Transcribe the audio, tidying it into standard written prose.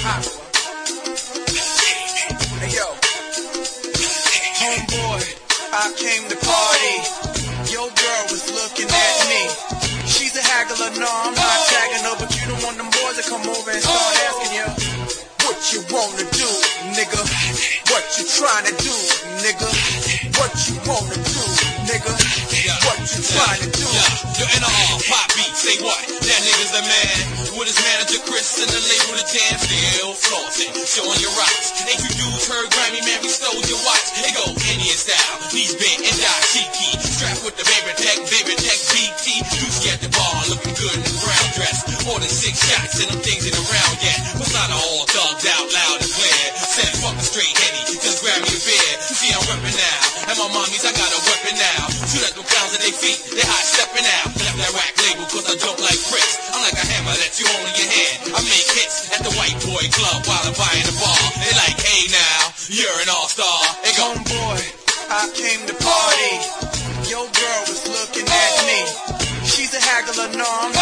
Hey yo, homeboy, I came to party. Your girl was looking at me. She's a haggler, no, I'm not tagging her, but you don't want them boys to come over and start asking you what you wanna do, nigga. What you trying to do, nigga? What you wanna do, nigga? What you trying to do? You're in a pop beat, say what? That nigga's the man. With his manager Chris and the label the Tan, still flossing, showing your rocks. Ain't you dudes heard Grammy, man, we stole your watch. It go Indian style, knees bent and dashiki. Strapped with the baby tech BT. Juicy at the bar, looking good in the brown dress. More than 6 shots and them things ain't around yet. What's not all thugged out loud and clear. Said fuck a straight Henny, just grab me a beer. You see I'm reppin' now, and my mommies I got a weapon now. Shoot at them clowns at their feet, they hot stepping out. Left that rack label cause I don't like bricks. I'm like a hammer that you hold in your hand. I make hits at the white boy club while I'm buying the bar. They like, hey now, you're an all-star. Hey go, homeboy, I came to party. Your girl was looking at me. She's a haggler, no, I'm